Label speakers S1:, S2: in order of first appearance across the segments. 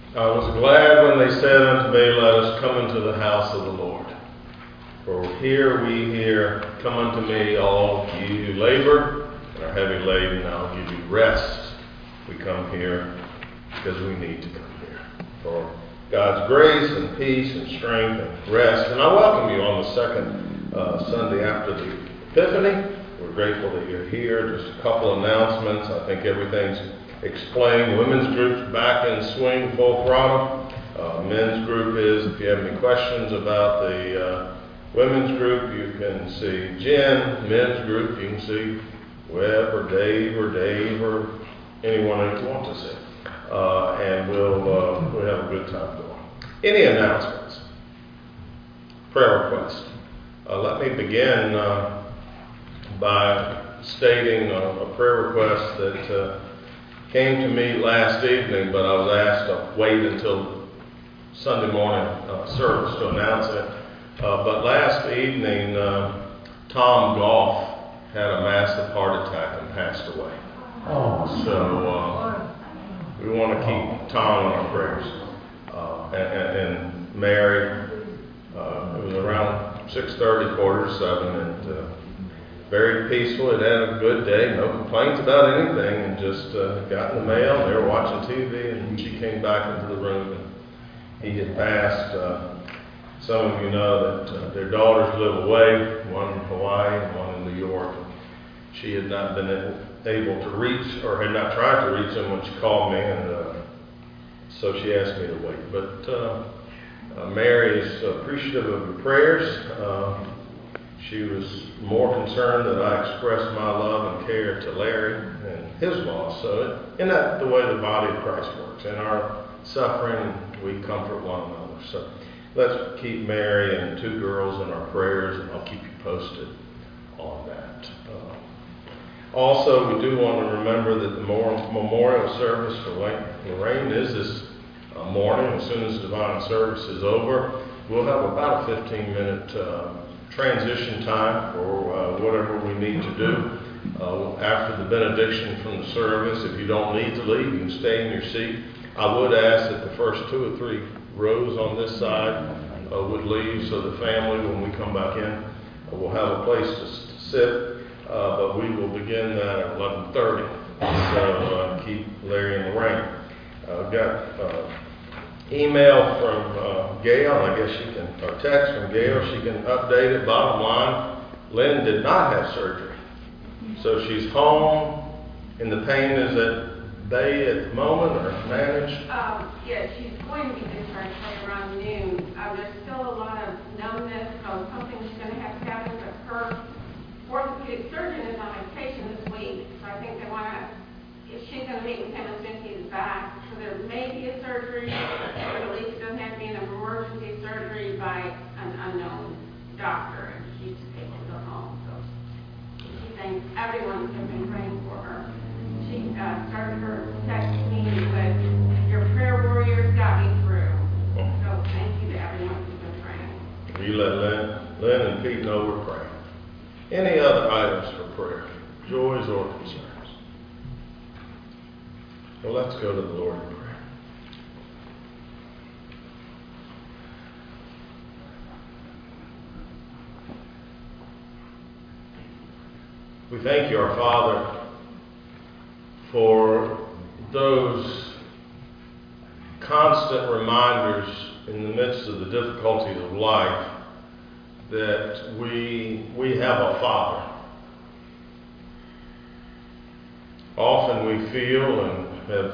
S1: I was glad when they said unto me, let us come into the house of the Lord. For here we hear, come unto me, all ye who labor and are heavy laden, and I'll give you rest. We come here because we need to come here for God's grace and peace and strength and rest. And I welcome you on the second Sunday after the Epiphany. We're grateful that you're here. Just a couple announcements. I think everything's explained. Women's group's back in swing, full throttle. Men's group is, if you have any questions about the women's group, you can see Jen. Men's group, you can see Webb or Dave or anyone that you want to see. And we'll have a good time going. Any announcements? Prayer requests. Let me begin by stating a prayer request that came to me last evening, but I was asked to wait until Sunday morning service to announce it. But last evening, Tom Goff had a massive heart attack and passed away. So we want to keep Tom in our prayers. And Mary, it was around 6:30, 6:45, and very peaceful. It had a good day, no complaints about anything, and just got in the mail. They were watching TV, and she came back into the room, and he had passed. Some of you know that their daughters live away, one in Hawaii and one in New York. She had not been able to reach, or had not tried to reach them when she called me, and so she asked me to wait. But Mary is appreciative of your prayers. She was more concerned that I expressed my love and care to Larry and his loss. So isn't that the way the body of Christ works? In our suffering, we comfort one another. So let's keep Mary and two girls in our prayers, and I'll keep you posted on that. Also, we do want to remember that the memorial service for Lorraine is this morning. As soon as divine service is over, we'll have about a 15-minute transition time for whatever we need to do. After the benediction from the service, if you don't need to leave, you can stay in your seat. I would ask that the first 2 or 3 rows on this side would leave, so the family, when we come back in, will have a place to sit. But we will begin that at 11:30. So keep Larry and Lorraine. Got email from Gail, I guess she can, or text from Gail, she can update it. Bottom line, Lynn did not have surgery. So she's home, and the pain is at bay at the moment, or managed?
S2: Yeah, she's going to be discharged around noon. There's still a lot of numbness, so something's going to have to happen, but her orthopedic surgeon is on vacation this week, so I think they want to, if she's going to meet with him as soon as he's back, so there may be a surgery, but at least it doesn't have to be an emergency surgery by an unknown doctor, and she's able to go home. So she thinks everyone has been praying for her. She started her text meeting with, your prayer warriors got me through. So thank you to everyone who's been praying.
S1: You let Lynn and Pete know we're praying. Any other items for prayer, joys or concerns? Well, let's go to the Lord in prayer. We thank you, our Father, for those constant reminders in the midst of the difficulties of life that we have a Father. Often we feel and have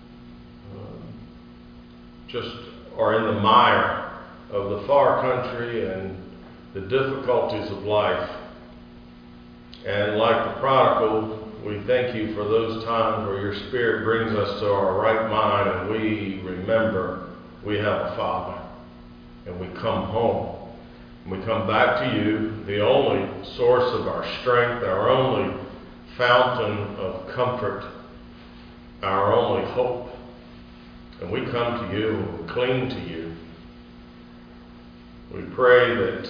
S1: just are in the mire of the far country and the difficulties of life. And like the prodigal, we thank you for those times where your Spirit brings us to our right mind and we remember we have a Father. And we come home. We come back to you, the only source of our strength, our only fountain of comfort, our only hope. And we come to you, and we cling to you. We pray that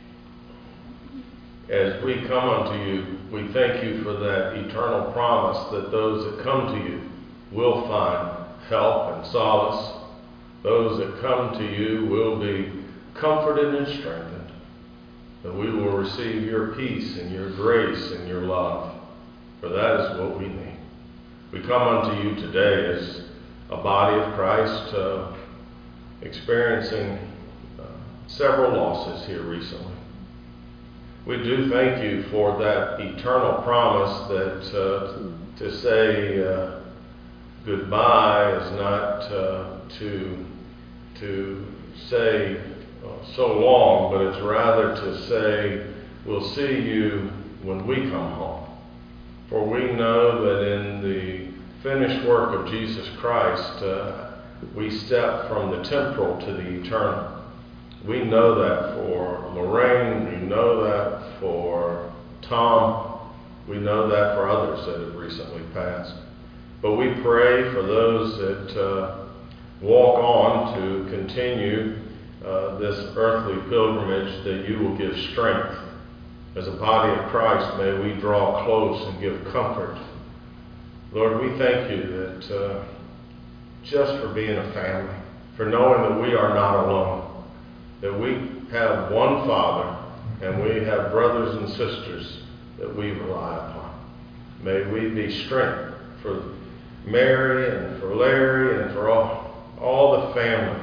S1: as we come unto you, we thank you for that eternal promise that those that come to you will find help and solace those that come to you will be comforted and strengthened, that we will receive your peace and your grace and your love, for that is what we need. We come unto you today as a body of Christ experiencing several losses here recently. We do thank you for that eternal promise that to say goodbye is not to say so long, but it's rather to say we'll see you when we come home. For we know that in the finished work of Jesus Christ, we step from the temporal to the eternal. We know that for Lorraine, we know that for Tom, we know that for others that have recently passed. But we pray for those that walk on to continue this earthly pilgrimage, that you will give strength. As a body of Christ, may we draw close and give comfort. Lord, we thank you that just for being a family, for knowing that we are not alone, that we have one Father and we have brothers and sisters that we rely upon. May we be strength for Mary and for Larry and for all the family.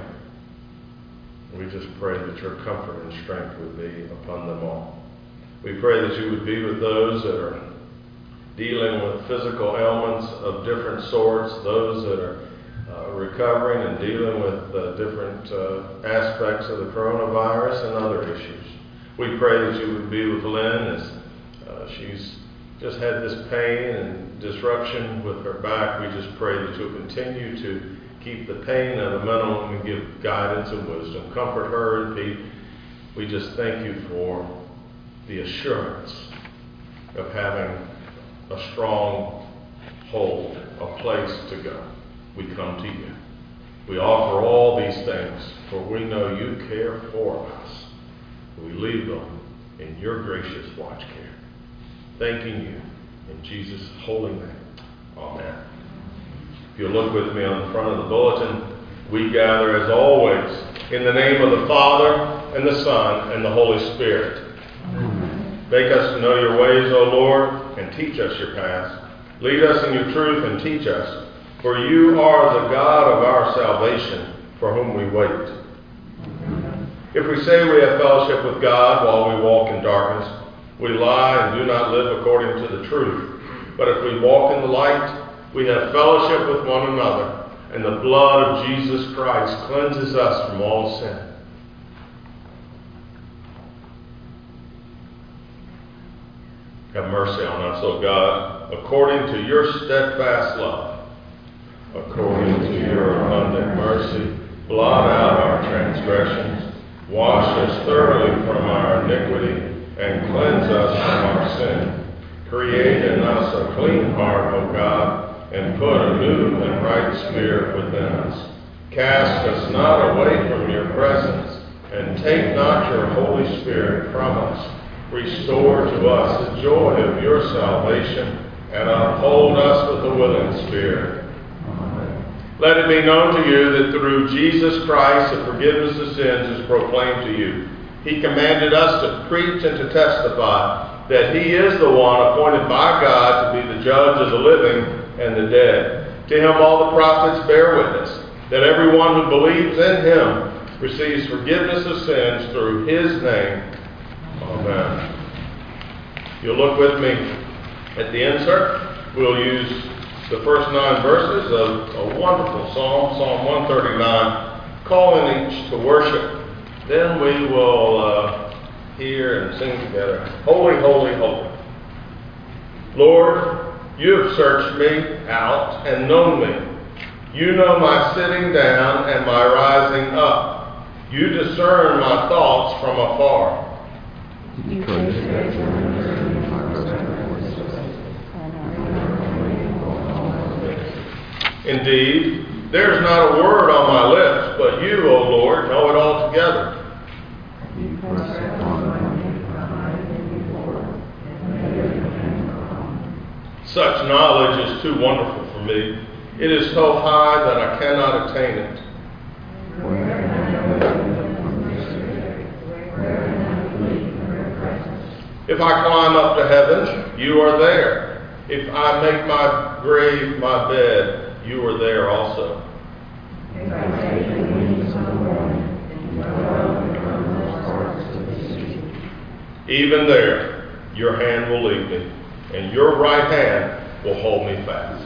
S1: We just pray that your comfort and strength would be upon them all. We pray that you would be with those that are dealing with physical ailments of different sorts, those that are recovering and dealing with different aspects of the coronavirus and other issues. We pray that you would be with Lynn as she's just had this pain and disruption with her back. We just pray that you'll continue to keep the pain at a minimum and give guidance and wisdom. Comfort her and Pete. We just thank you for the assurance of having a strong hold, a place to go. We come to you. We offer all these things, for we know you care for us. We leave them in your gracious watch care. Thanking you in Jesus' holy name. Amen. If you'll look with me on the front of the bulletin, we gather as always in the name of the Father and the Son and the Holy Spirit. Amen. Make us to know your ways, O Lord, and teach us your paths. Lead us in your truth and teach us. For you are the God of our salvation, for whom we wait. If we say we have fellowship with God while we walk in darkness, we lie and do not live according to the truth. But if we walk in the light, we have fellowship with one another, and the blood of Jesus Christ cleanses us from all sin. Have mercy on us, O God, according to your steadfast love. According to your abundant mercy, blot out our transgressions, wash us thoroughly from our iniquity, and cleanse us from our sin. Create in us a clean heart, O God, and put a new and right spirit within us. Cast us not away from your presence, and take not your Holy Spirit from us. Restore to us the joy of your salvation, and uphold us with a willing spirit. Let it be known to you that through Jesus Christ the forgiveness of sins is proclaimed to you. He commanded us to preach and to testify that he is the one appointed by God to be the judge of the living and the dead. To him all the prophets bear witness that everyone who believes in him receives forgiveness of sins through his name. Amen. You'll look with me at the insert. We'll use the first 9 verses of a wonderful psalm, Psalm 139, calling each to worship. Then we will hear and sing together, Holy, Holy, Holy. Lord, you have searched me out and known me. You know my sitting down and my rising up. You discern my thoughts from afar. Indeed, there is not a word on my lips, but you, O Lord, know it altogether. Such knowledge is too wonderful for me. It is so high that I cannot attain it. If I climb up to heaven, you are there. If I make my grave my bed, you are there also.
S3: If I take the wings of the morning and dwell in the uttermost parts of the sea,
S1: even there your hand will lead me, and your right hand will hold me fast.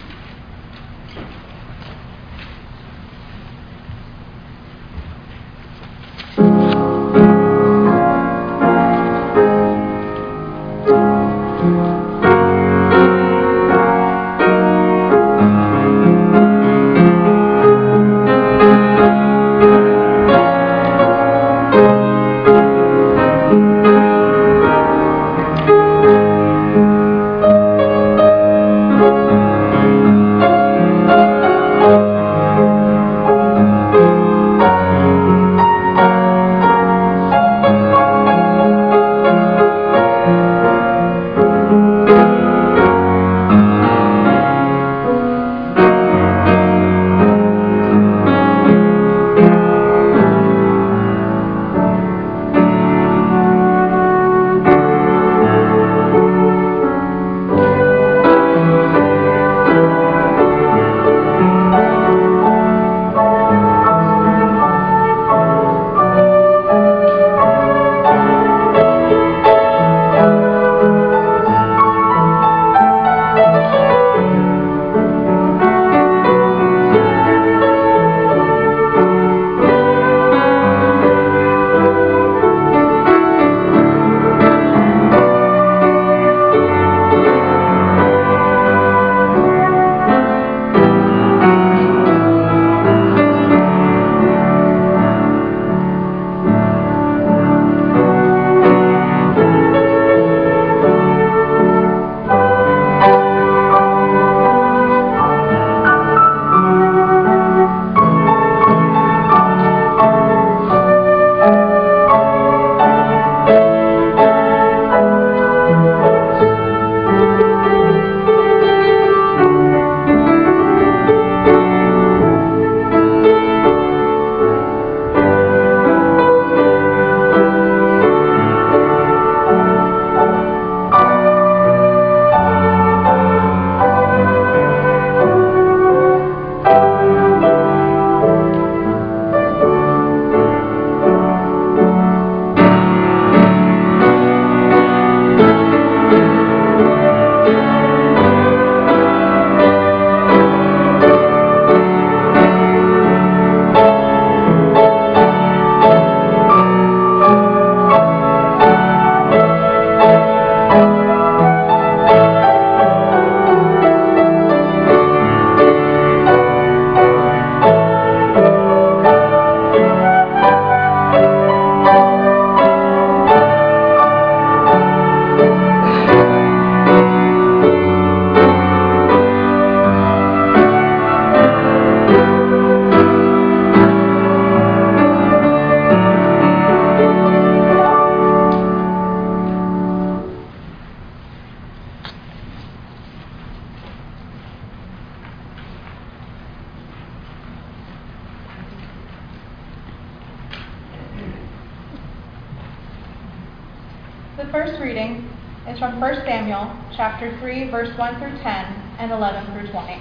S4: The first reading is from 1 Samuel chapter 3, verse 1 through 10 and 11 through 20.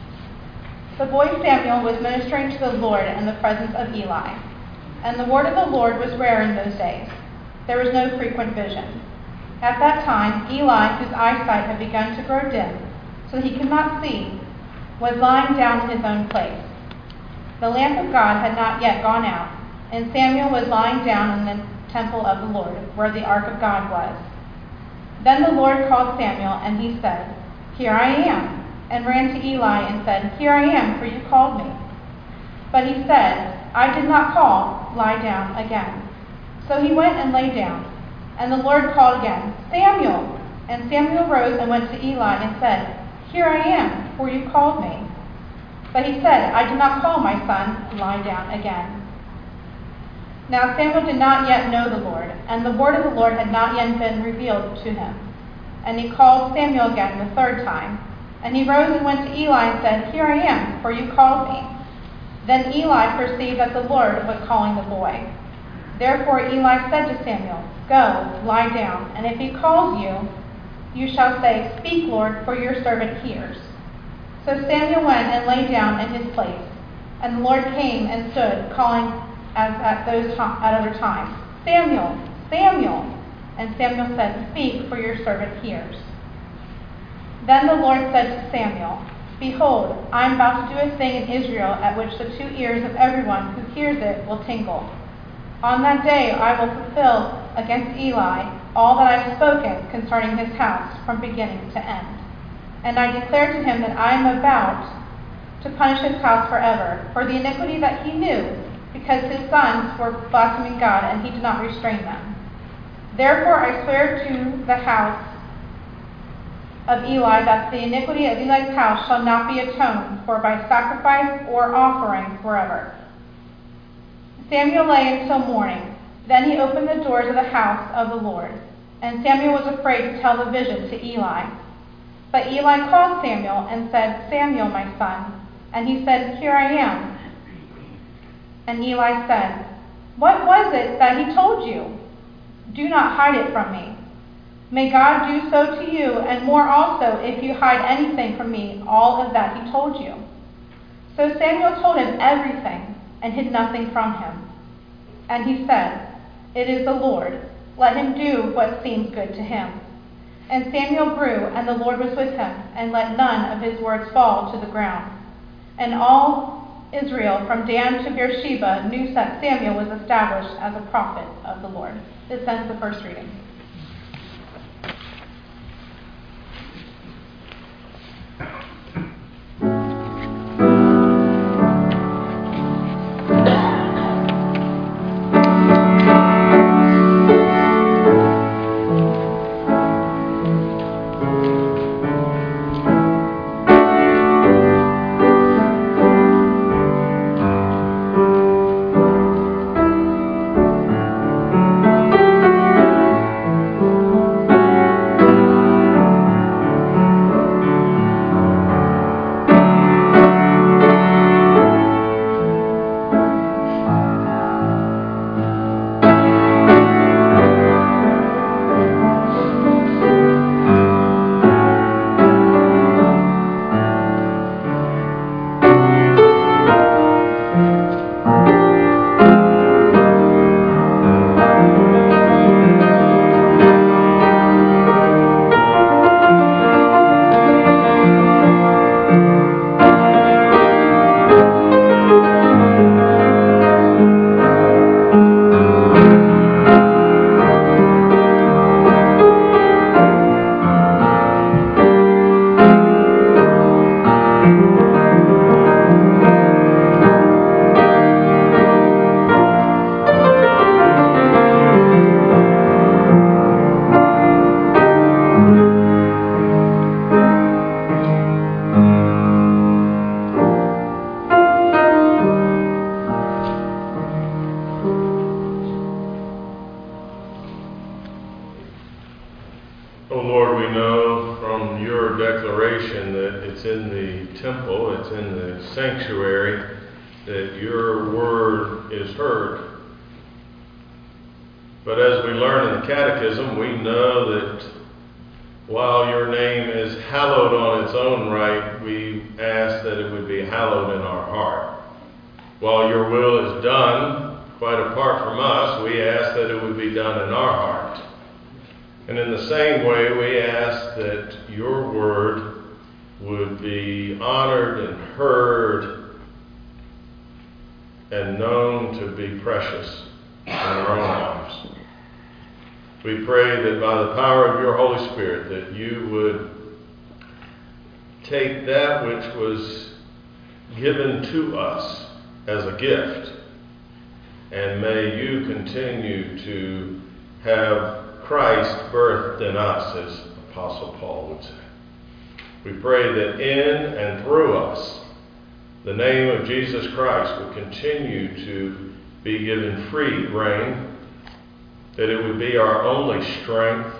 S4: The boy Samuel was ministering to the Lord in the presence of Eli, and the word of the Lord was rare in those days. There was no frequent vision. At that time, Eli, whose eyesight had begun to grow dim, so he could not see, was lying down in his own place. The lamp of God had not yet gone out, and Samuel was lying down in the temple of the Lord, where the ark of God was. Then the Lord called Samuel, and he said, "Here I am," and ran to Eli and said, "Here I am, for you called me." But he said, "I did not call, lie down again." So he went and lay down. And the Lord called again, "Samuel!" And Samuel rose and went to Eli and said, "Here I am, for you called me." But he said, "I did not call, my son, lie down again." Now Samuel did not yet know the Lord, and the word of the Lord had not yet been revealed to him. And he called Samuel again the third time. And he rose and went to Eli and said, "Here I am, for you called me." Then Eli perceived that the Lord was calling the boy. Therefore Eli said to Samuel, Go, lie down, and if he calls you, you shall say, Speak, Lord, for your servant hears. So Samuel went and lay down in his place. And the Lord came and stood, calling as at other times, Samuel, Samuel. And Samuel said, Speak, for your servant hears. Then the Lord said to Samuel, Behold, I am about to do a thing in Israel at which the 2 ears of everyone who hears it will tingle. On that day I will fulfill against Eli all that I have spoken concerning his house from beginning to end. And I declare to him that I am about to punish his house forever for the iniquity that he knew, because his sons were blaspheming God, and he did not restrain them. Therefore I swear to the house of Eli that the iniquity of Eli's house shall not be atoned for by sacrifice or offering forever. Samuel lay until morning. Then he opened the doors of the house of the Lord. And Samuel was afraid to tell the vision to Eli. But Eli called Samuel and said, Samuel, my son. And he said, Here I am. And Eli said, What was it that he told you? Do not hide it from me. May God do so to you, and more also, if you hide anything from me, all of that he told you. So Samuel told him everything, and hid nothing from him. And he said, It is the Lord. Let him do what seems good to him. And Samuel grew, and the Lord was with him, and let none of his words fall to the ground. And all Israel, from Dan to Beersheba, knew that Samuel was established as a prophet of the Lord. This ends the first reading.
S1: Oh Lord, we know from your declaration that it's in the temple, it's in the sanctuary, that your word is heard. But as we learn in the Catechism, we know that while your name is hallowed on its own right, we ask that it would be hallowed in our heart. While your will is done, quite apart from us, we ask that it would be done in our heart. And in the same way, we ask that your word would be honored and heard and known to be precious in our own lives. We pray that by the power of your Holy Spirit that you would take that which was given to us as a gift, and may you continue to have Christ birthed in us, as Apostle Paul would say. We pray that in and through us, the name of Jesus Christ would continue to be given free reign, that it would be our only strength.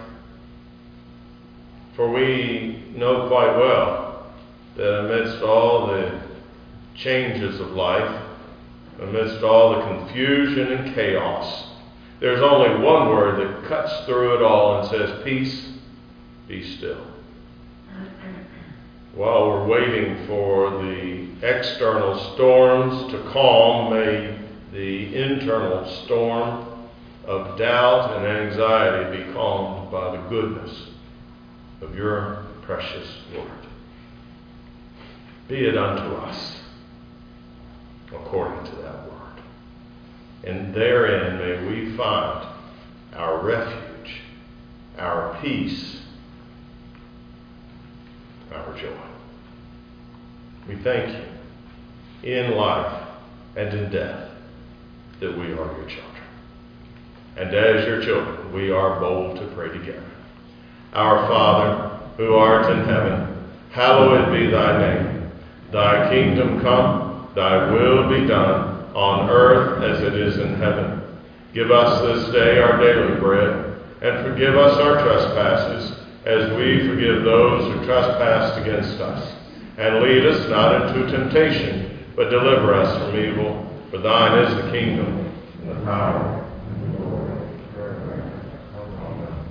S1: For we know quite well that amidst all the changes of life, amidst all the confusion and chaos, there's only one word that cuts through it all and says, peace, be still. While we're waiting for the external storms to calm, may the internal storm of doubt and anxiety be calmed by the goodness of your precious word. Be it unto us according to that word. And therein may we find our refuge, our peace, our joy. We thank you in life and in death that we are your children. And as your children, we are bold to pray together. Our Father, who art in heaven, hallowed be thy name. Thy kingdom come, thy will be done, on earth as it is in heaven. Give us this day our daily bread, and forgive us our trespasses, as we forgive those who trespass against us. And lead us not into temptation, but deliver us from evil. For thine is the kingdom, and the power, and the glory, forever. Amen.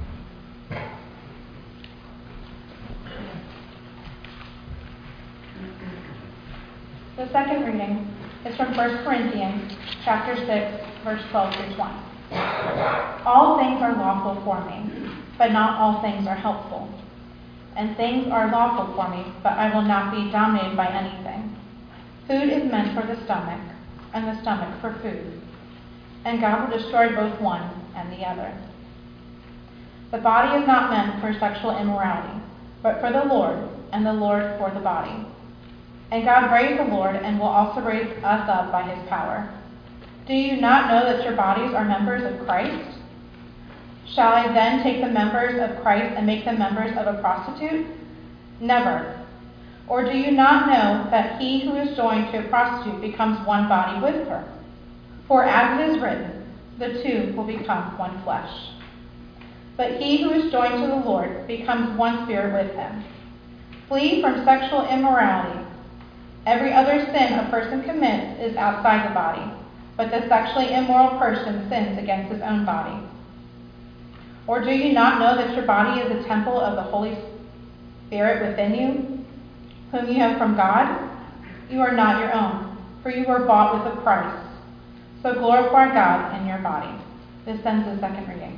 S4: The second reading is from 1 Corinthians chapter 6, verse 12 through 20. All things are lawful for me, but not all things are helpful. And things are lawful for me, but I will not be dominated by anything. Food is meant for the stomach, and the stomach for food. And God will destroy both one and the other. The body is not meant for sexual immorality, but for the Lord, and the Lord for the body. And God raised the Lord, and will also raise us up by his power. Do you not know that your bodies are members of Christ? Shall I then take the members of Christ and make them members of a prostitute? Never. Or do you not know that he who is joined to a prostitute becomes one body with her? For as it is written, the two will become one flesh. But he who is joined to the Lord becomes one spirit with him. Flee from sexual immorality. Every other sin a person commits is outside the body, but the sexually immoral person sins against his own body. Or do you not know that your body is a temple of the Holy Spirit within you, whom you have from God? You are not your own, for you were bought with a price. So glorify God in your body. This ends the second reading.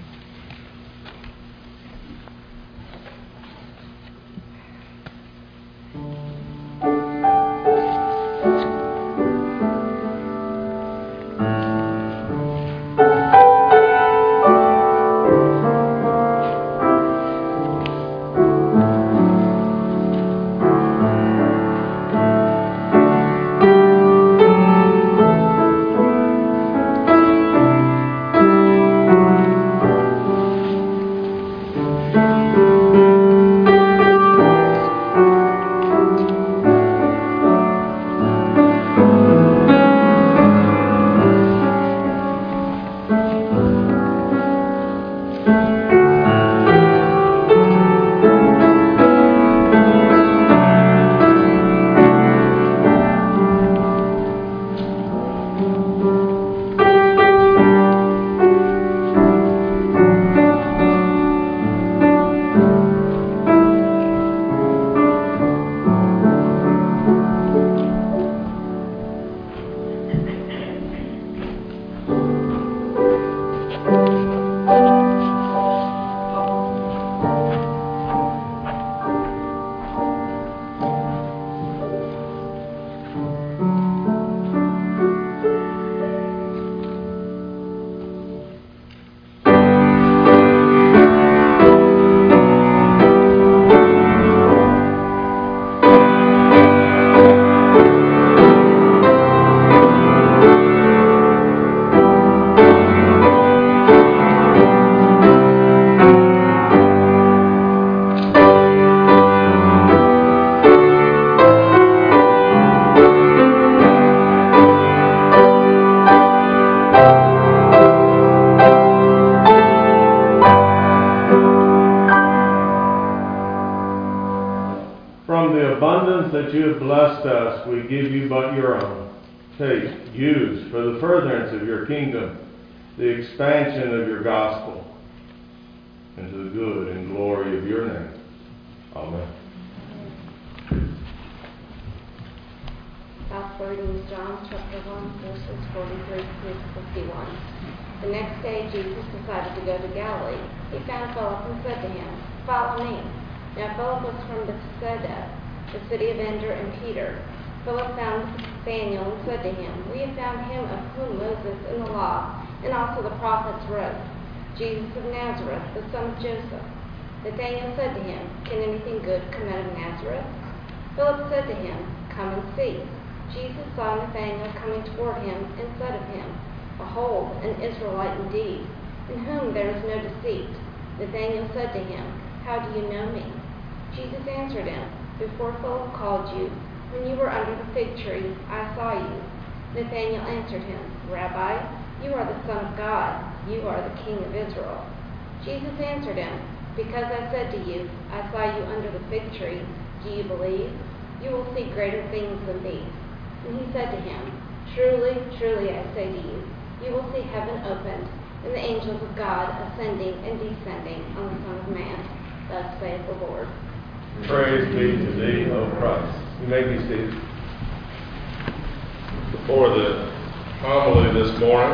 S1: That you have blessed us, we give you but your own. Take, use for the furtherance of your kingdom, the expansion of your gospel, and to the good and glory of your name. Amen.
S3: Gospel reading is John chapter 1, verses 43 through 51. The next day Jesus decided to go to Galilee. He found Philip and said to him, "Follow me." Now Philip was from Bethsaida, the city of Andrew and Peter. Philip found Nathanael and said to him, "We have found him of whom Moses in the law and also the prophets wrote, Jesus of Nazareth, the son of Joseph." Nathanael said to him, "Can anything good come out of Nazareth?" Philip said to him, "Come and see." Jesus saw Nathanael coming toward him and said of him, "Behold, an Israelite indeed, in whom there is no deceit." Nathanael said to him, "How do you know me?" Jesus answered him, "Before Philip called you, when you were under the fig tree, I saw you." Nathanael answered him, "Rabbi, you are the Son of God. You are the King of Israel." Jesus answered him, "Because I said to you, I saw you under the fig tree, do you believe? You will see greater things than these." And he said to him, "Truly, truly, I say to you, you will see heaven opened, and the angels of God ascending and descending on the Son of Man. Thus saith the Lord."
S1: Praise be to thee, O Christ. You may be seated. Before the homily this morning,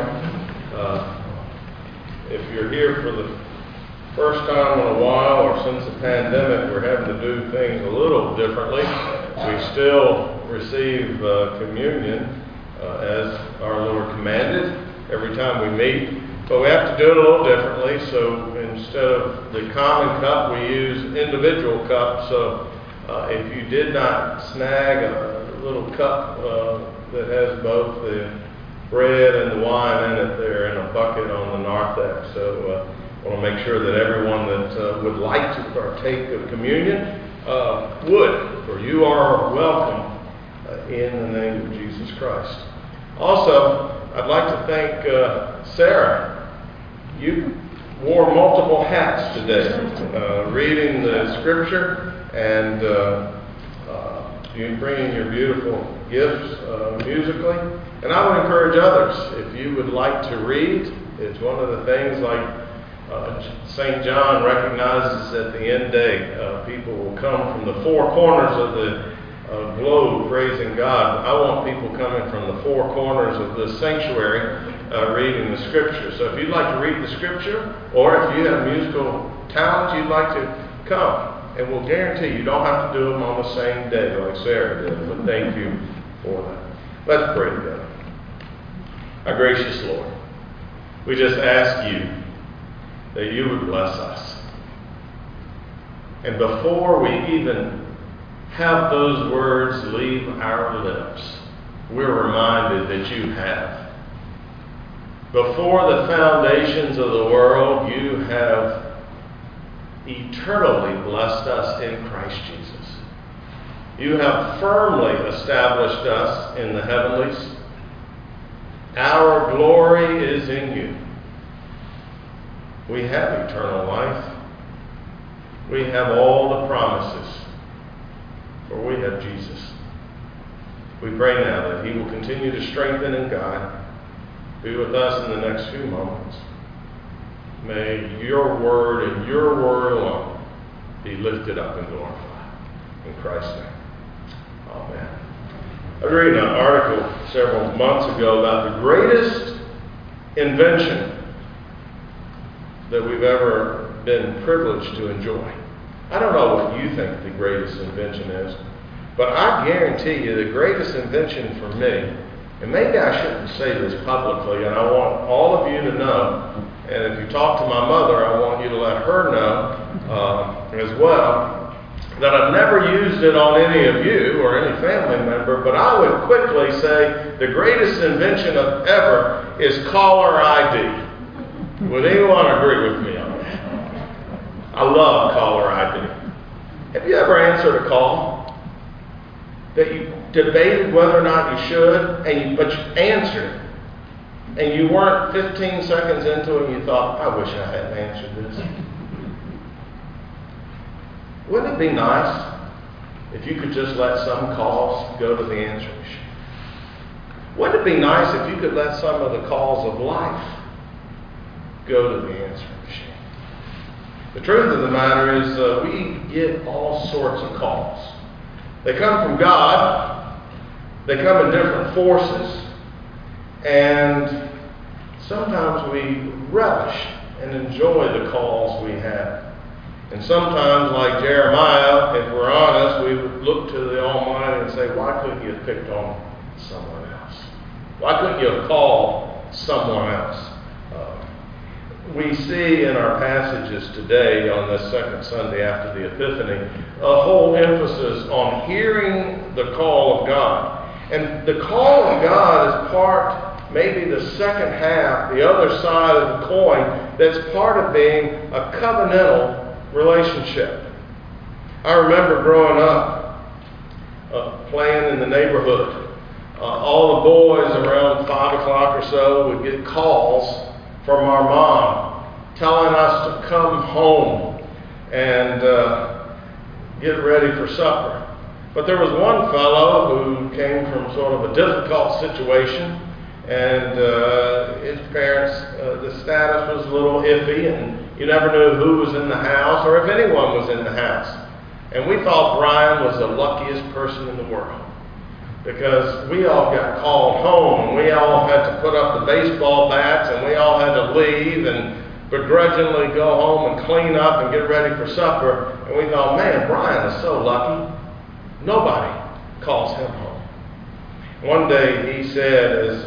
S1: if you're here for the first time in a while or since the pandemic, we're having to do things a little differently. We still receive communion as our Lord commanded every time we meet, but we have to do it a little differently. So instead of the common cup, we use individual cups. So if you did not snag a little cup that has both the bread and the wine in it, they're in a bucket on the narthex. So I want to make sure that everyone that would like to partake of communion would, for you are welcome in the name of Jesus Christ. Also, I'd like to thank Sarah. You wore multiple hats today, reading the scripture and you bringing your beautiful gifts musically. And I would encourage others, if you would like to read, it's one of the things like St. John recognizes at the end day, people will come from the four corners of the globe praising God. I want people coming from the four corners of the sanctuary reading the scripture. So if you'd like to read the scripture, or if you have musical talent you'd like to come, and we'll guarantee you don't have to do them on the same day like Sarah did, but thank you for that. Let's pray together. Our gracious Lord, we just ask you that you would bless us. And before we even have those words leave our lips, we're reminded that you have. Before the foundations of the world, you have eternally blessed us in Christ Jesus. You have firmly established us in the heavenlies. Our glory is in you. We have eternal life. We have all the promises, for we have Jesus. We pray now that he will continue to strengthen and guide. Be with us in the next few moments. May your word and your word alone be lifted up and glorified. In Christ's name. Amen. I was reading an article several months ago about the greatest invention that we've ever been privileged to enjoy. I don't know what you think the greatest invention is, but I guarantee you the greatest invention for me, and maybe I shouldn't say this publicly, and I want all of you to know, and if you talk to my mother, I want you to let her know as well, that I've never used it on any of you or any family member, but I would quickly say the greatest invention of ever is caller ID. Would anyone agree with me on that? I love caller ID. Have you ever answered a call that you debated whether or not you should, but you answered it, and you weren't 15 seconds into it and you thought, I wish I hadn't answered this? Wouldn't it be nice if you could just let some calls go to the answering machine? Wouldn't it be nice if you could let some of the calls of life go to the answering machine. The truth of the matter is we get all sorts of calls. They come from God. They come in different forces. And sometimes we relish and enjoy the calls we have. And sometimes, like Jeremiah, if we're honest, we would look to the Almighty and say, why couldn't you have picked on someone else? Why couldn't you have called someone else? We see in our passages today on this second Sunday after the Epiphany a whole emphasis on hearing the call of God. And the call of God is part, maybe the second half, the other side of the coin, that's part of being a covenantal relationship. I remember growing up playing in the neighborhood. All the boys around 5 o'clock or so would get calls from our mom telling us to come home and get ready for supper. But there was one fellow who came from sort of a difficult situation, and his parents, the status was a little iffy, and you never knew who was in the house or if anyone was in the house. And we thought Brian was the luckiest person in the world, because we all got called home, and we all had to put up the baseball bats, and we all had to leave and begrudgingly go home and clean up and get ready for supper. And we thought, man, Brian is so lucky. Nobody calls him home. One day he said, as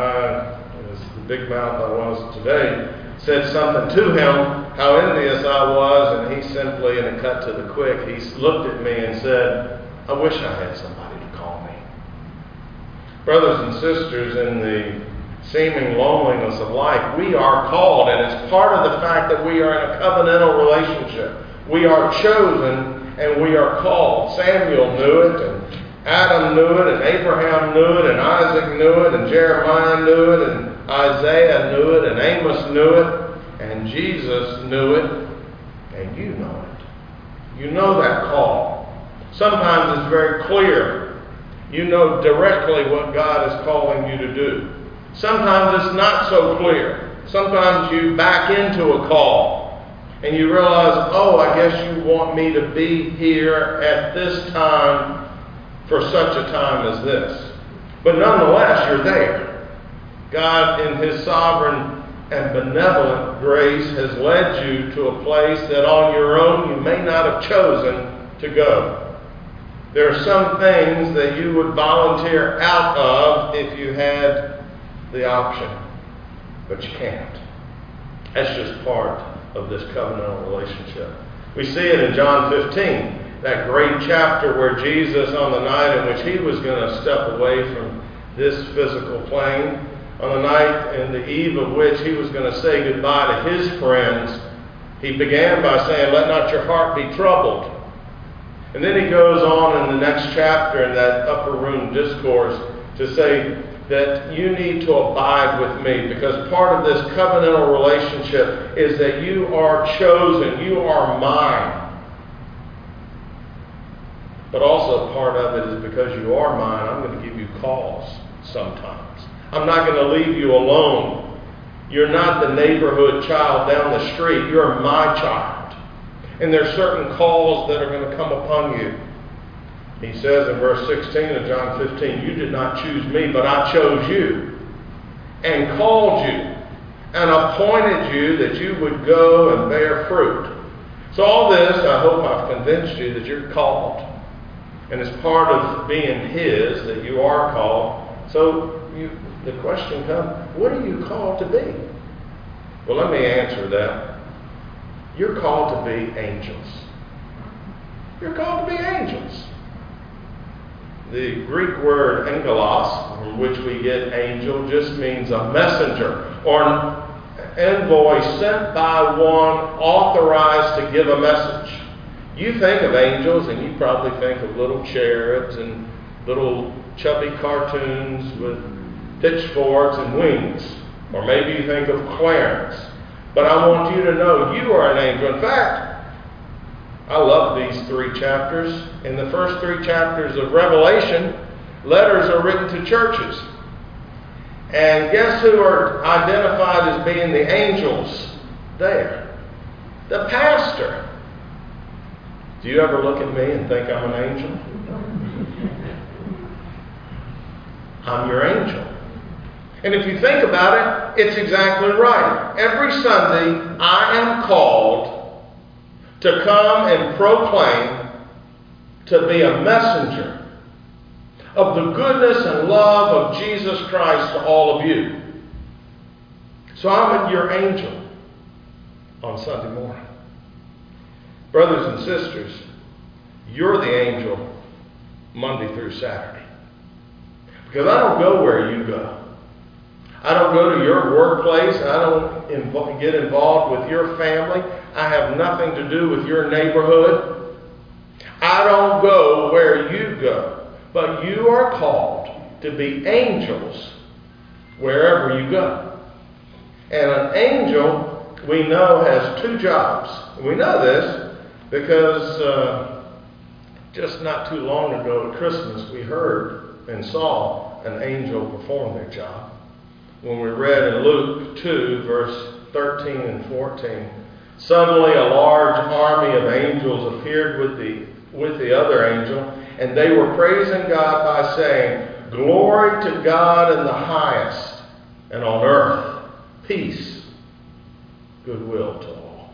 S1: the big mouth I was today, said something to him, how envious I was, and he simply, and it cut to the quick, he looked at me and said, I wish I had somebody to call me. Brothers and sisters, in the seeming loneliness of life, we are called, and it's part of the fact that we are in a covenantal relationship. We are chosen and we are called. Samuel knew it, and Adam knew it, and Abraham knew it, and Isaac knew it, and Jeremiah knew it, and Isaiah knew it, and Amos knew it, and Jesus knew it, and you know it. You know that call. Sometimes it's very clear. You know directly what God is calling you to do. Sometimes it's not so clear. Sometimes you back into a call and you realize, oh, I guess you want me to be here at this time for such a time as this. But nonetheless, you're there. God, in His sovereign and benevolent grace, has led you to a place that on your own you may not have chosen to go. There are some things that you would volunteer out of if you had the option, but you can't. That's just part of this covenantal relationship. We see it in John 15, that great chapter where Jesus, on the night in which He was going to step away from this physical plane, on the night and the eve of which He was going to say goodbye to His friends, He began by saying, let not your heart be troubled. And then He goes on in the next chapter in that upper room discourse to say that you need to abide with me, because part of this covenantal relationship is that you are chosen, you are mine. But also part of it is because you are mine, I'm going to give you calls sometimes. I'm not going to leave you alone. You're not the neighborhood child down the street. You're my child. And there's certain calls that are going to come upon you. He says in verse 16 of John 15, you did not choose me, but I chose you and called you and appointed you that you would go and bear fruit. So all this, I hope I've convinced you that you're called. And it's part of being His that you are called. So the question comes, what are you called to be? Well, let me answer that. You're called to be angels. You're called to be angels. The Greek word angelos, from which we get angel, just means a messenger or an envoy sent by one authorized to give a message. You think of angels and you probably think of little cherubs and little chubby cartoons with pitchforks and wings. Or maybe you think of Clarence. But I want you to know you are an angel. In fact, I love these 3 chapters. In the first 3 chapters of Revelation, letters are written to churches. And guess who are identified as being the angels there. The pastor. Do you ever look at me and think I'm an angel? I'm your angel. And if you think about it, it's exactly right. Every Sunday, I am called to come and proclaim, to be a messenger of the goodness and love of Jesus Christ to all of you. So I'm your angel on Sunday morning. Brothers and sisters, you're the angel Monday through Saturday. Because I don't go where you go. I don't go to your workplace. I don't get involved with your family. I have nothing to do with your neighborhood. I don't go where you go. But you are called to be angels wherever you go. And an angel, we know, has two jobs. We know this because just not too long ago at Christmas, we heard and saw an angel perform their job. When we read in Luke 2, verse 13 and 14, suddenly a large army of angels appeared with the other angel, and they were praising God by saying, "Glory to God in the highest, and on earth peace, goodwill to all."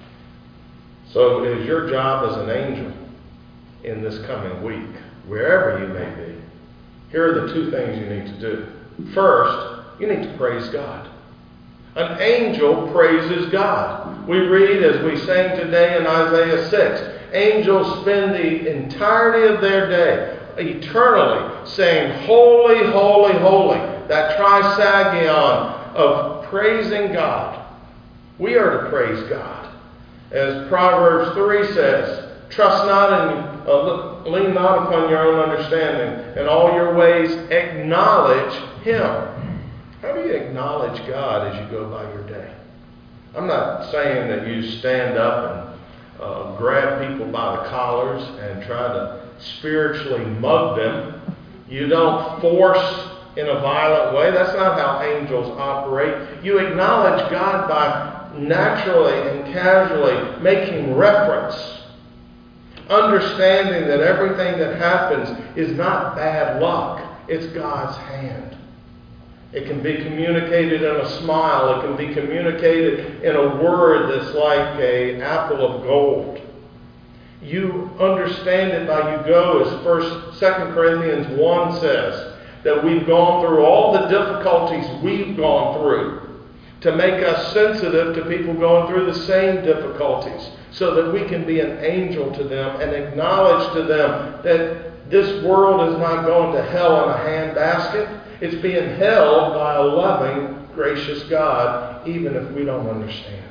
S1: So it is your job as an angel in this coming week, wherever you may be. Here are the two things you need to do. First, you need to praise God. An angel praises God. We read, as we sang today in Isaiah 6, angels spend the entirety of their day eternally saying, "Holy, holy, holy." That trisagion of praising God. We are to praise God. As Proverbs 3 says, trust not and lean not upon your own understanding. In all your ways acknowledge Him. How do you acknowledge God as you go by your day? I'm not saying that you stand up and grab people by the collars and try to spiritually mug them. You don't force in a violent way. That's not how angels operate. You acknowledge God by naturally and casually making reference, understanding that everything that happens is not bad luck. It's God's hand. It can be communicated in a smile. It can be communicated in a word that's like an apple of gold. You understand it by you go, as 2 Corinthians 1 says, that we've gone through all the difficulties we've gone through to make us sensitive to people going through the same difficulties, so that we can be an angel to them and acknowledge to them that this world is not going to hell in a handbasket. It's being held by a loving, gracious God, even if we don't understand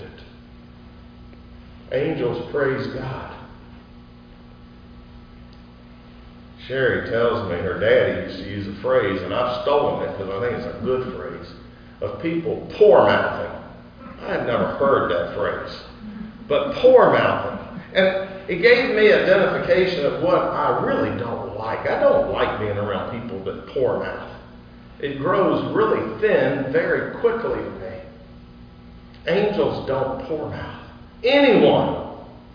S1: it. Angels praise God. Sherry tells me her daddy used to use a phrase, and I've stolen it because I think it's a good phrase, of people poor-mouthing. I had never heard that phrase. But poor-mouthing. And it gave me identification of what I really don't like. I don't like being around people that poor-mouth. It grows really thin very quickly to me. Angels don't poor-mouth. Anyone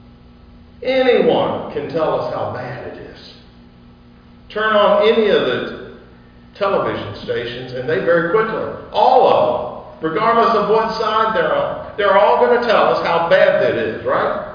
S1: can tell us how bad it is. Turn on any of the television stations and they very quickly, all of them, regardless of what side they're on, they're all going to tell us how bad that is, right?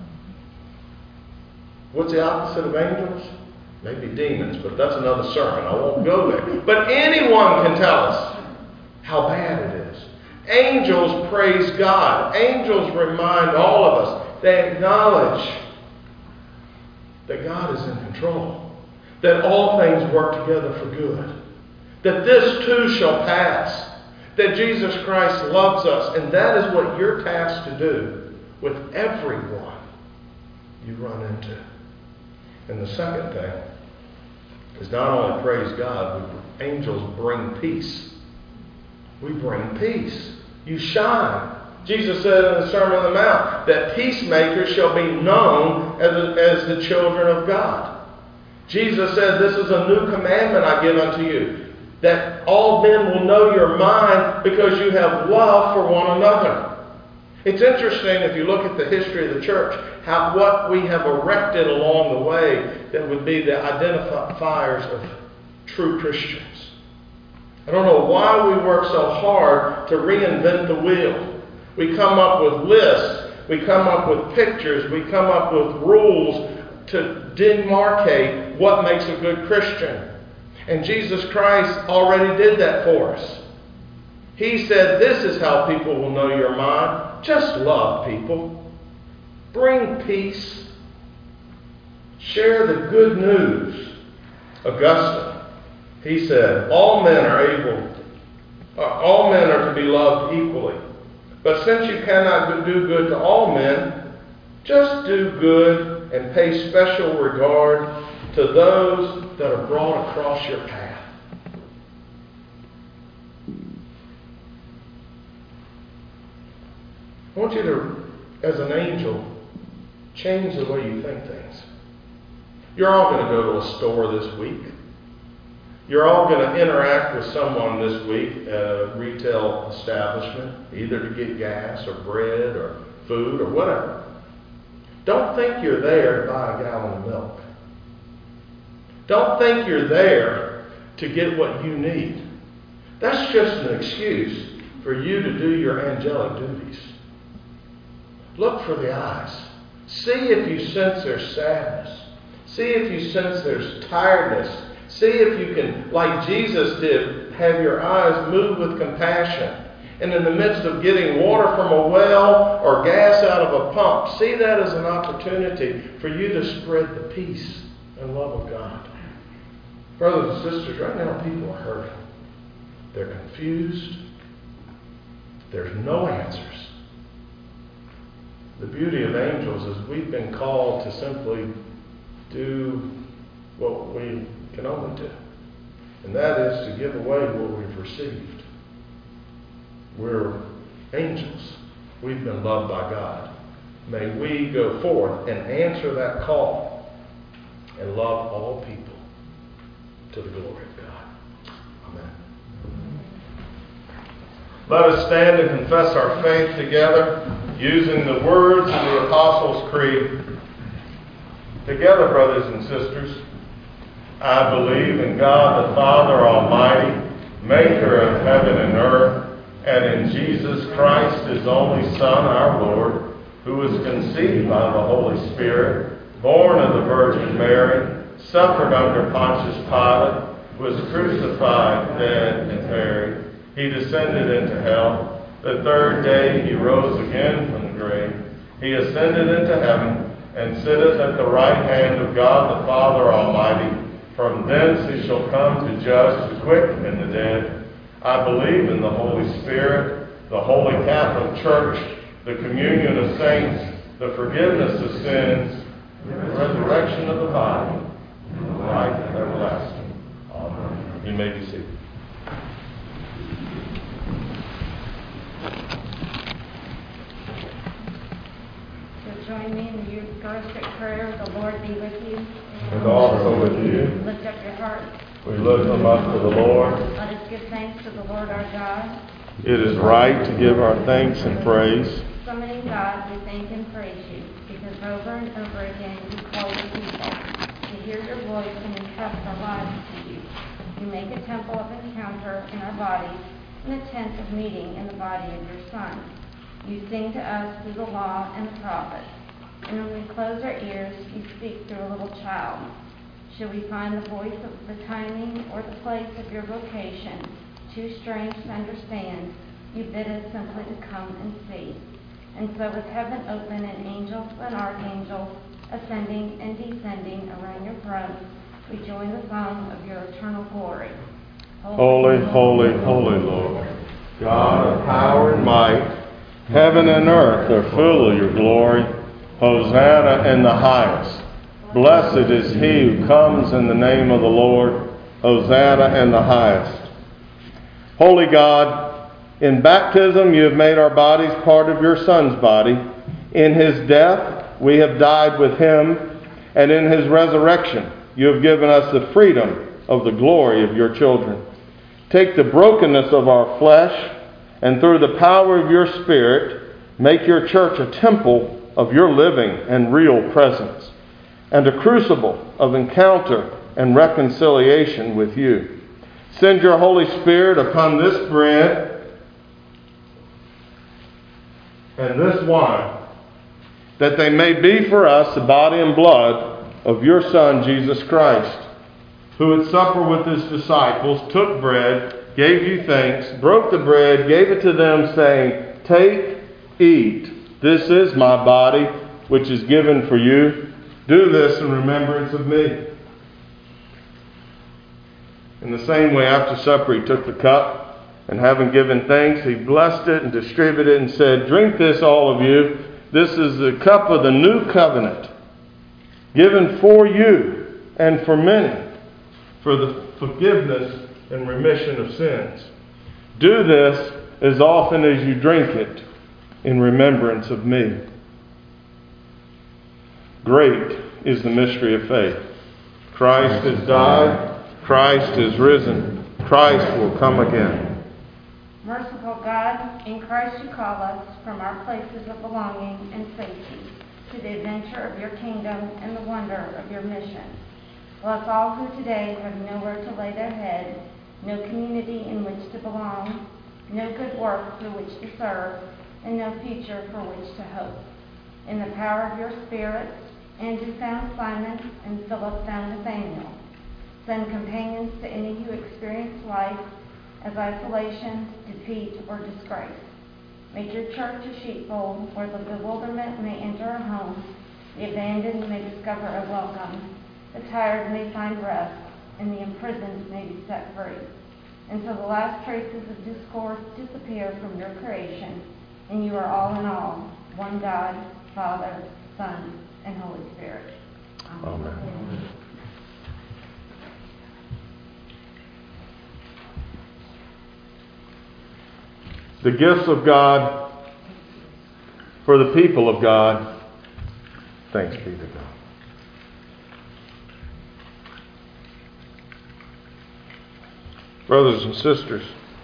S1: What's the opposite of angels? Maybe demons, but that's another sermon. I won't go there. But anyone can tell us how bad it is. Angels praise God. Angels remind all of us. They acknowledge that God is in control. That all things work together for good. That this too shall pass. That Jesus Christ loves us. And that is what you're tasked to do with everyone you run into. And the second thing is not only praise God, angels bring peace. We bring peace. You shine. Jesus said in the Sermon on the Mount that peacemakers shall be known as the children of God. Jesus said, "This is a new commandment I give unto you, that all men will know your mind because you have love for one another." It's interesting if you look at the history of the church, how what we have erected along the way that would be the identifiers of true Christians. I don't know why we work so hard to reinvent the wheel. We come up with lists, we come up with pictures, we come up with rules to demarcate what makes a good Christian. And Jesus Christ already did that for us. He said, this is how people will know you're mine. Just love people. Bring peace. Share the good news. Augustine, he said, all men are to be loved equally. But since you cannot do good to all men, just do good and pay special regard to those that are brought across your path. I want you to, as an angel, change the way you think things. You're all going to go to a store this week. You're all going to interact with someone this week at a retail establishment, either to get gas or bread or food or whatever. Don't think you're there to buy a gallon of milk. Don't think you're there to get what you need. That's just an excuse for you to do your angelic duties. Look for the eyes. See if you sense there's sadness. See if you sense there's tiredness. See if you can, like Jesus did, have your eyes move with compassion. And in the midst of getting water from a well or gas out of a pump, see that as an opportunity for you to spread the peace and love of God. Brothers and sisters, right now people are hurting. They're confused. There's no answers. The beauty of angels is we've been called to simply do what we can only do. And that is to give away what we've received. We're angels. We've been loved by God. May we go forth and answer that call and love all people to the glory of God. Amen. Let us stand and confess our faith together using the words of the Apostles' Creed. Together, brothers and sisters, I believe in God the Father Almighty, maker of heaven and earth, and in Jesus Christ, his only Son, our Lord, who was conceived by the Holy Spirit, born of the Virgin Mary, suffered under Pontius Pilate, was crucified, dead, and buried. He descended into hell. The third day he rose again from the grave. He ascended into heaven and sitteth at the right hand of God the Father Almighty. From thence he shall come to judge the quick and the dead. I believe in the Holy Spirit, the Holy Catholic Church, the communion of saints, the forgiveness of sins, the resurrection of the body, and the life everlasting. Amen. You may be seated.
S3: Join me in the Eucharistic prayer. The Lord be with you.
S1: And also with you.
S3: Lift up your hearts.
S1: We lift them up to the Lord.
S3: Let us give thanks to the Lord our God.
S1: It is right to give our thanks and praise.
S3: Summoning God, we thank and praise you, because over and over again you call your people to hear your voice and entrust our lives to you. You make a temple of encounter in our bodies and a tent of meeting in the body of your Son. You sing to us through the law and the prophets. And when we close our ears, you speak through a little child. Should we find the voice of the timing or the place of your vocation too strange to understand, you bid us simply to come and see. And so with heaven open and angels and archangels ascending and descending around your throne, we join the song of your eternal glory.
S1: Holy, holy, holy Lord, God of power and might, heaven and earth are full of your glory. Hosanna in the highest. Blessed is he who comes in the name of the Lord. Hosanna in the highest. Holy God, in baptism you have made our bodies part of your Son's body. In his death we have died with him, and in his resurrection you have given us the freedom of the glory of your children. Take the brokenness of our flesh, and through the power of your Spirit, Make your church a temple of your living and real presence, and a crucible of encounter and reconciliation with you. Send your Holy Spirit upon this bread and this wine, that they may be for us the body and blood of your Son, Jesus Christ, who at supper with his disciples took bread, gave you thanks, broke the bread, gave it to them, saying, "Take, eat. This is my body, which is given for you. Do this in remembrance of me." In the same way, after supper, he took the cup, and having given thanks, he blessed it and distributed it and said, "Drink this, all of you. This is the cup of the new covenant, given for you and for many, for the forgiveness and remission of sins. Do this as often as you drink it in remembrance of me." Great is the mystery of faith. Christ has died. Christ is risen. Christ will come again.
S3: Merciful God, in Christ you call us from our places of belonging and safety to the adventure of your kingdom and the wonder of your mission. Bless all who today have nowhere to lay their head, no community in which to belong, no good work through which to serve, and no future for which to hope. In the power of your Spirit, Andrew found Simon and Philip found Nathaniel. Send companions to any who experience life as isolation, defeat, or disgrace. Make your church a sheepfold where the bewilderment may enter a home, the abandoned may discover a welcome, the tired may find rest, and the imprisoned may be set free, until the last traces of discord disappear from your creation, and you are all in all, one God, Father, Son, and Holy Spirit.
S1: Amen. The gifts of God for the people of God. Thanks be to God. Brothers and sisters,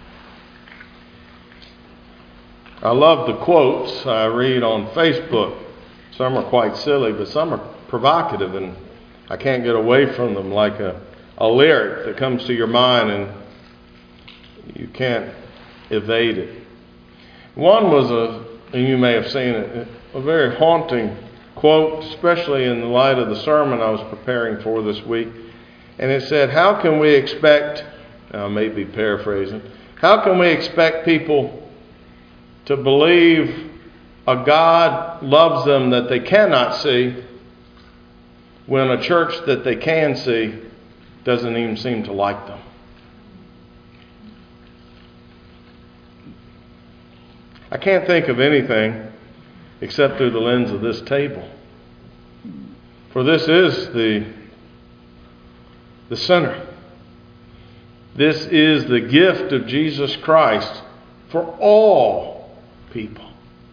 S1: I love the quotes I read on Facebook. Some are quite silly, but some are provocative, and I can't get away from them, like a lyric that comes to your mind and you can't evade it. One was and you may have seen it, a very haunting quote, especially in the light of the sermon I was preparing for this week. And it said, how can we expect, I may be paraphrasing, how can we expect people to believe a God loves them that they cannot see when a church that they can see doesn't even seem to like them? I can't think of anything except through the lens of this table. For this is the center. This is the gift of Jesus Christ for all people.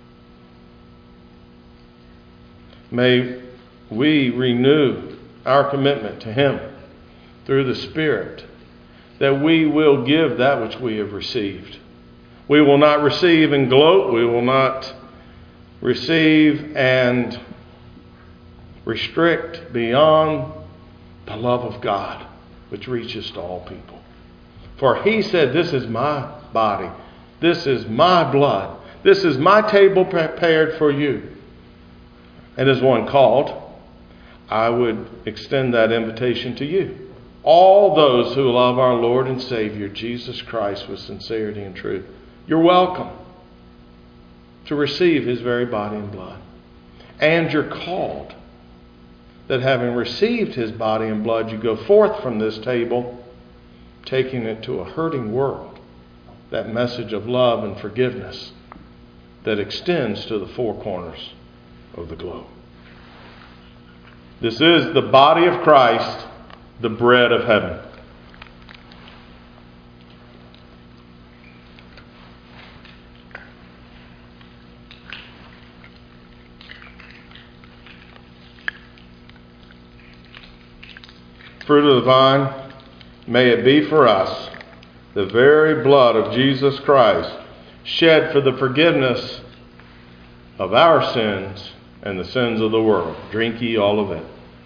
S1: May we renew our commitment to Him through the Spirit, that we will give that which we have received. We will not receive and gloat. We will not receive and restrict beyond the love of God, which reaches to all people. For He said, this is my body. This is my blood. This is my table prepared for you. And as one called, I would extend that invitation to you. All those who love our Lord and Savior, Jesus Christ, with sincerity and truth. You're welcome to receive His very body and blood. And you're called that having received His body and blood, you go forth from this table, taking it to a hurting world. That message of love and forgiveness that extends to the four corners of the globe. This is the body of Christ, the bread of heaven. Fruit of the vine, may it be for us the very blood of Jesus Christ, shed for the forgiveness of our sins and the sins of the world. Drink ye all of it.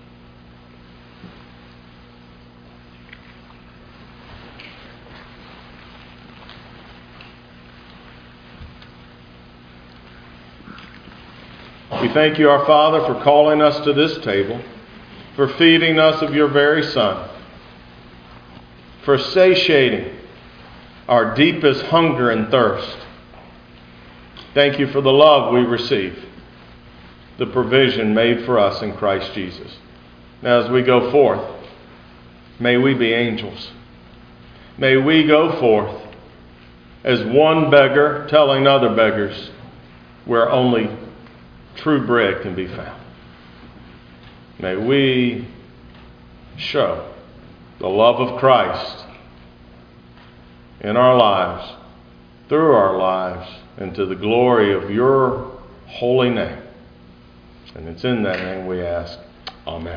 S1: We thank you, our Father, for calling us to this table, for feeding us of your very Son, for satiating our deepest hunger and thirst. Thank you for the love we receive, the provision made for us in Christ Jesus. Now as we go forth, may we be angels. May we go forth as one beggar telling other beggars where only true bread can be found. May we show the love of Christ in our lives, through our lives, and to the glory of your holy name. And it's in that name we ask. Amen.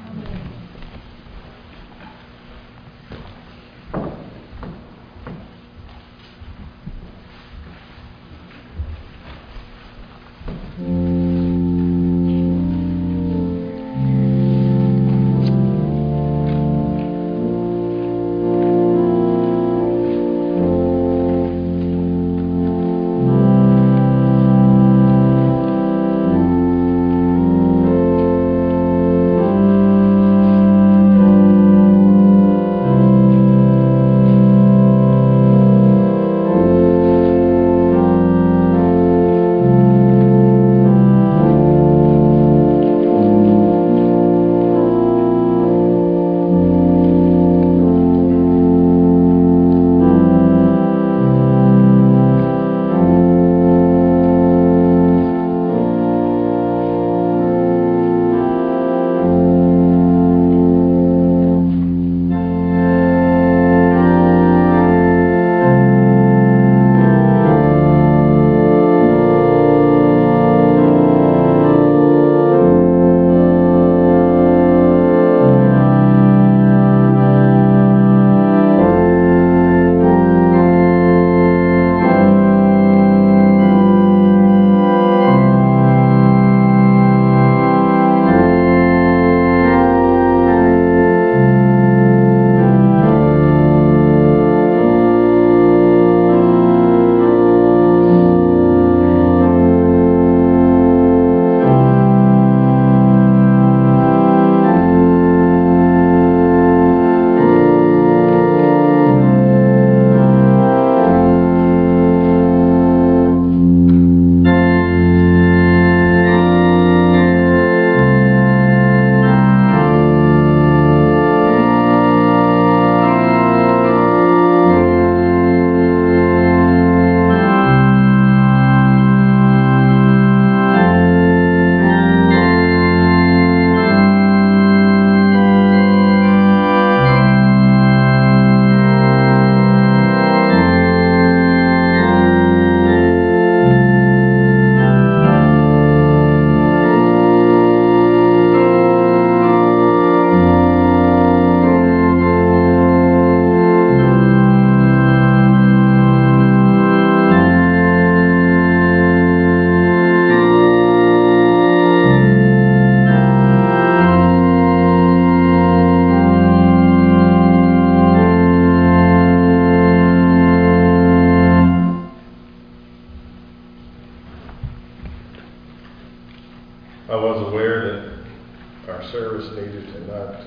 S1: I was aware that our service needed to not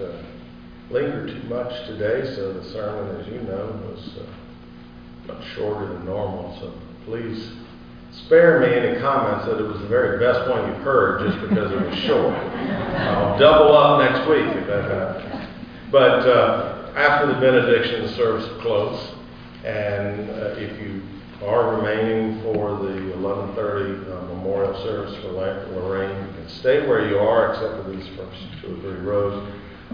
S1: linger too much today, so the sermon, as you know, was much shorter than normal. So please spare me any comments that it was the very best one you've heard just because it was short. I'll double up next week if that happens. But after the benediction, the service will close. And if you are remaining for the 11:30 memorial service for Lorraine, you can stay where you are except for these first 2 or 3 rows.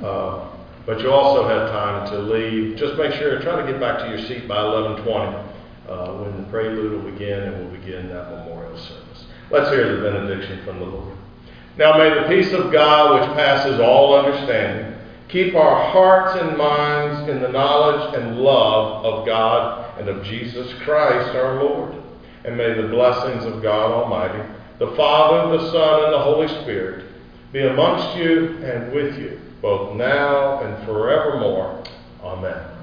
S1: But you also have time to leave. Just make sure, try to get back to your seat by 11:20 when the prelude will begin, and we'll begin that memorial service. Let's hear the benediction from the Lord. Now may the peace of God, which passes all understanding, keep our hearts and minds in the knowledge and love of God and of Jesus Christ our Lord. And may the blessings of God Almighty, the Father, the Son, and the Holy Spirit, be amongst you and with you, both now and forevermore. Amen.